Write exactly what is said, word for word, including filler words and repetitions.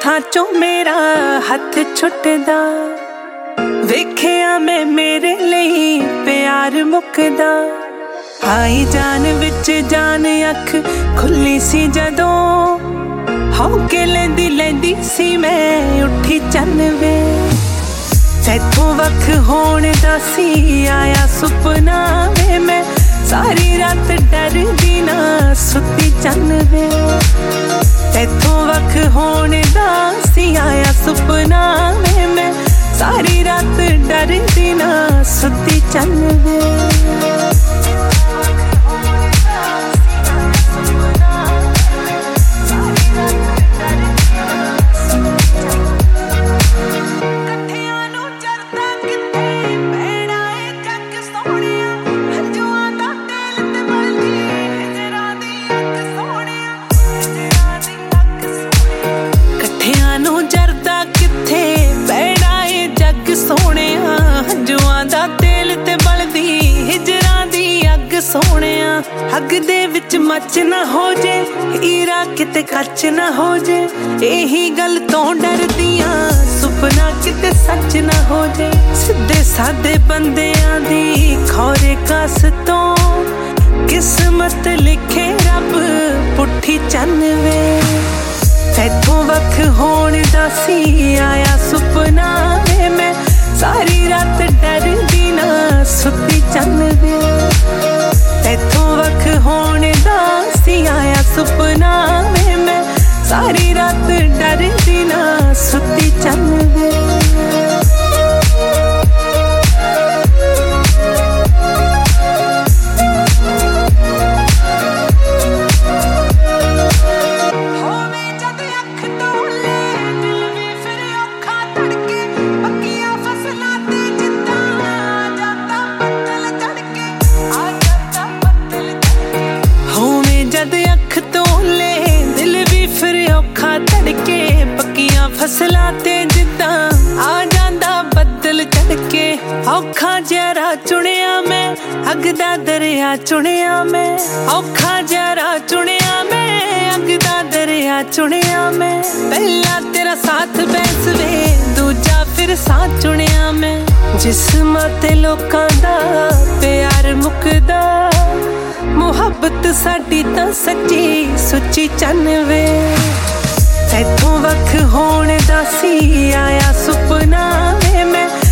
ਹੱਥਾਂ ਚੋਂ ਮੇਰਾ ਹੱਥ ਛੁੱਟਦਾ, ਵੇਖਿਆ ਮੈਂ ਮੇਰੇ ਲਈ ਪਿਆਰ ਮੁੱਕਦਾ। ਆਈ ਜਾਨ ਵਿੱਚ ਜਾਨ ਅੱਖ ਖੁੱਲੀ ਸੀ ਜਦੋਂ, ਹੌਕੇ ਲੈਂਦੀ ਲੈਂਦੀ ਸੀ ਮੈਂ ਉੱਠੀ ਚੰਨ ਵੇ। ਤੈਥੋਂ ਵੱਖ ਹੋਣ ਦਾ ਸੀ ਆਇਆ ਸੁਪਨਾ ਵੇ, ਮੈਂ ਸਾਰੀ ਰਾਤ ਡਰਦੀ ਨਾ ਸੁੱਤੀ ਚੰਨ ਵੇ। ਤੈਥੋਂ ਵੱਖ ਹੋਣ ਦਾ ਸੀ ਆਇਆ ਸੁਪਨਾ ਵੇ, ਮੈਂ ਸਾਰੀ ਰਾਤ ਡਰਦੀ ਨਾ ਸੁੱਤੀ ਚੰਨ ਵੇ। ਸੋਹਣਿਆ ਅੱਗ ਦੇ ਵਿੱਚ ਮੱਚ ਨਾ ਹੋ ਜੇ, ਈਰਾ ਕਿਤੇ ਕੱਚ ਨਾ ਹੋ ਜੇ, ਇਹੀ ਗੱਲ ਤੋਂ ਡਰਦੀਆਂ ਸੁਪਨਾ ਕਿਤੇ ਸੱਚ ਨਾ ਹੋ ਜੇ। ਸਿੱਧੇ ਸਾਦੇ ਬੰਦਿਆਂ ਦੀ ਖੌਰੇ ਕਾਸ ਤੋਂ ਕਿਸਮਤ ਲਿਖੇ ਰੱਬ ਪੁੱਠੀ ਚੰਨ ਵੇ। ਤੈਥੋਂ ਵੱਖ ਹੋਣ ਦਾ ਸੀ ਆਇਆ ਸੁਪਨਾ ਵੇ, ਮੈਂ ਸਾਰੀ ਰਾਤ ਡਰਦੀ ਨਾ ਸੁੱਤੀ ਚੰਨ ਵੇ। ਤੈਥੋਂ ਵੱਖ ਹੋਣ ਦਾ ਸੀ ਆਇਆ ਸੁਪਨਾ ਵੇ, ਮੈਂ ਸਾਰੀ ਰਾਤ ਡਰਦੀ ਨਾ ਸੁੱਤੀ ਚੰਨ ਵੇ। ਫਸਲਾਂ ਤੇ ਜਿੱਦਾਂ ਆ ਜਾਂਦਾ ਬੱਦਲ ਚੜ ਕੇ, ਔਖਾ ਜਿਹਾ ਚੁਣਿਆ ਮੈਂ ਅੱਗ ਦਾ ਦਰਿਆ ਚੁਣਿਆ ਮੈਂ, ਔਖਾ ਜਿਹਾ ਚੁਣਿਆ ਮੈਂ ਅੱਗ ਦਾ ਦਰਿਆ ਚੁਣਿਆ ਮੈਂ। ਪਹਿਲਾ ਤੇਰਾ ਸਾਥ ਬੈਸ ਵੇ, ਦੂਜਾ ਫਿਰ ਸਾਥ ਚੁਣਿਆ ਮੈਂ। ਜਿਸਮਾਂ ਤੇ ਲੋਕਾਂ ਦਾ ਪਿਆਰ ਮੁੱਕਦਾ, ਮੁਹੱਬਤ ਸਾਡੀ ਤਾਂ ਸੱਚੀ ਸੁੱਚੀ ਚੰਨ ਵੇ। ਤੈਥੋਂ ਵੱਖ ਹੋਣ ਦਾ ਸੀ ਆਇਆ ਸੁਪਨਾ ਵੇ, ਮੈਂ